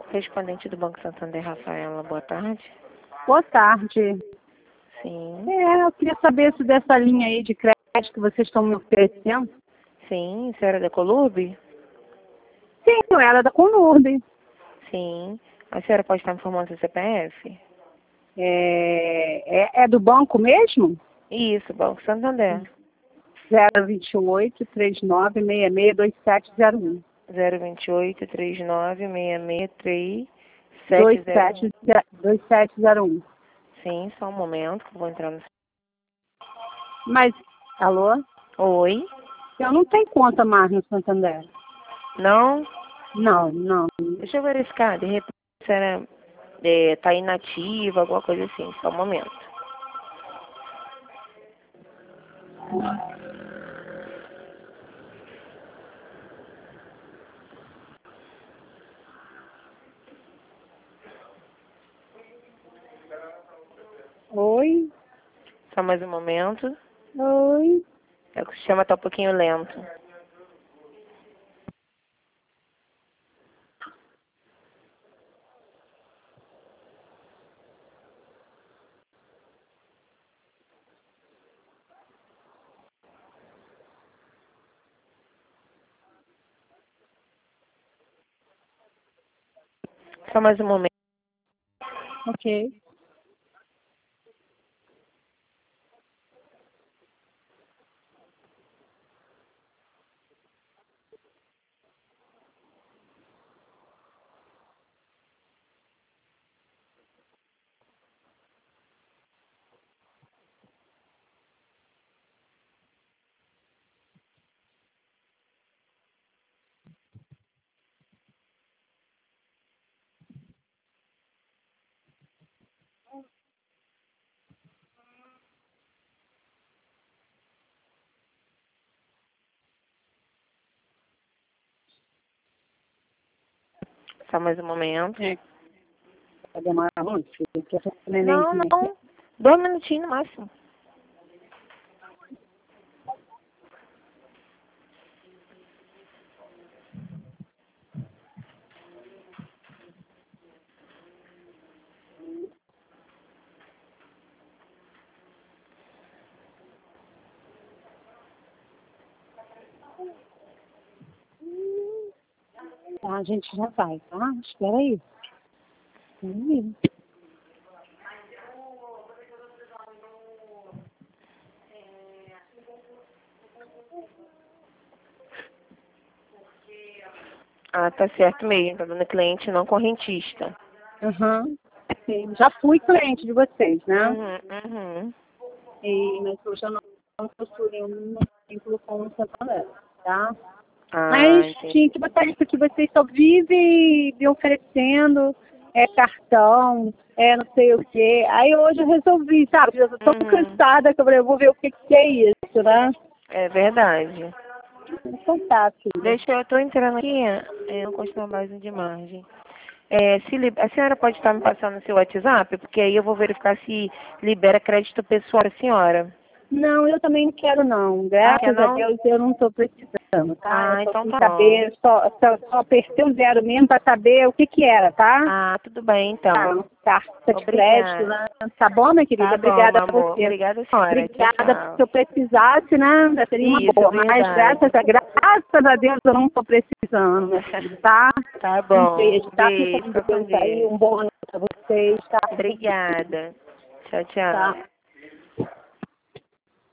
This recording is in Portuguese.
Correspondente do Banco Santander, Rafaela, boa tarde. Boa tarde. Sim, Eu queria saber se dessa linha aí de crédito que vocês estão me oferecendo. sim, senhora da Colurbe? Sim, eu era da Conurb. Sim. A senhora pode estar me informando seu CPF? É do banco mesmo? Isso, Banco Santander. 028 3966 2701. 028 39 66 3701. 2701. Sim, só um momento que eu vou entrar no... Mas, alô? Oi? Eu não tenho conta mais no Santander. Não? Não. Deixa eu verificar, de repente a senhora tá inativa, alguma coisa assim, só um momento. Oi? Só mais um momento. Oi? É que o sistema tá um pouquinho lento. Só mais um momento. Ok. Só mais um momento. Vai demorar muito, filho, porque essa Não, nenenzinha aqui. não. 2 minutinhos no máximo. Tá, a gente já vai, tá? Espera aí. Ah, tá certo mesmo. Tá dando cliente não correntista. Aham. Sim, já fui cliente de vocês, né? Uhum. Mas hoje eu não possuo um vínculo com o Santander, tá? Ah, Mas entendi. tinha que botar isso que vocês só vivem me oferecendo cartão, não sei o quê. Aí hoje eu resolvi, sabe? Eu tô tão cansada que eu falei, eu vou ver o que é isso, né? É verdade. Então tá, filha. Eu tô entrando aqui, não custa mais de margem. A senhora pode estar me passando o seu WhatsApp? Porque aí eu vou verificar se libera crédito pessoal da senhora. Não, eu também não quero não. Ah, quer Graças a não? Deus eu não estou precisando, tá? Eu Ah, só então fui tá bom. saber, só apertei o zero mesmo para saber o que era, tá? Ah, tudo bem então. Tá, carta de crédito, Obrigada. né? Tá bom, minha querida? Tá bom, Obrigada meu a amor. você. Obrigada, senhora. Tchau, Obrigada, se tchau. eu precisasse, né? Já seria uma Isso, boa. Mas verdade. graças a Deus eu não estou precisando, minha filha, tá? Tá Um bom. beijo, tá? Fica Beijo, com fica com Deus aí, Deus. um bom ano pra vocês, tá? Obrigada. Tchau, Tá. tchau.